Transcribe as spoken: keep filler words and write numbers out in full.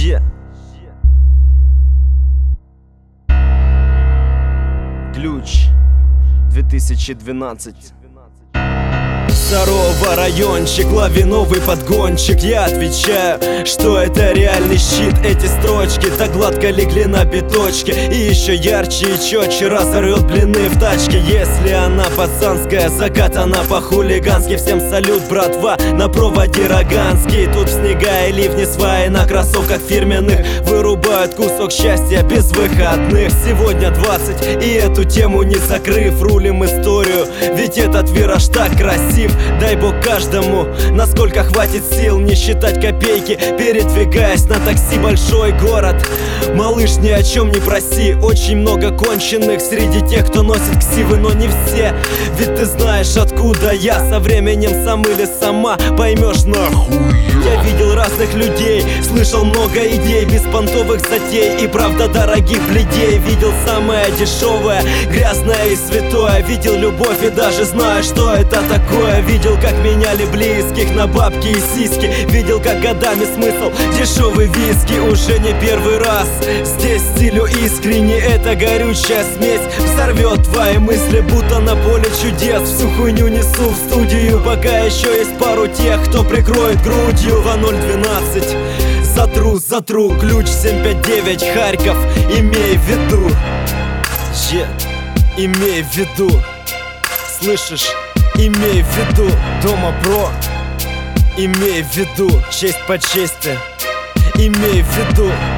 Yeah. Ключ две тысячи двенадцать. Здорово, райончик, лавиновый подгончик. Я отвечаю, что это реальный щит. Эти строчки так гладко легли на биточке. И еще ярче и четче разорвет блины в тачке. Если она пацанская, закатана по-хулигански. Всем салют, братва, на проводе Роганский. Тут в снега и ливни сваи на кроссовках фирменных вырубают кусок счастья без выходных. Сегодня двадцать, и эту тему не закрыв, рулим историю, ведь этот вираж так красив. Дай бог каждому, насколько хватит сил, не считать копейки, передвигаясь на такси. Большой город, малыш, ни о чем не проси. Очень много конченых среди тех, кто носит ксивы, но не все. Ведь ты знаешь, откуда я. Со временем сам или сама поймешь нахуй. Я видел разных людей, слышал много идей, беспонтовых затей и правда дорогих бледей. Видел самое дешевое, грязное и святое. Видел любовь и даже знаю, что это такое. Видел, как меняли близких на бабки и сиськи. Видел, как годами смысл дешевый виски. Уже не первый раз здесь стилю искренне. Эта горючая смесь взорвет твои мысли, будто на поле чудес. Всю хуйню несу в студию, пока еще есть пару тех, кто прикроет грудью. Два ноль двенадцать, затру, затру. Ключ семь пять девять, Харьков, имей в виду. Yeah. Имей в виду, слышишь? Имей в виду, дома бро. Имей в виду, честь по чести. Имей в виду.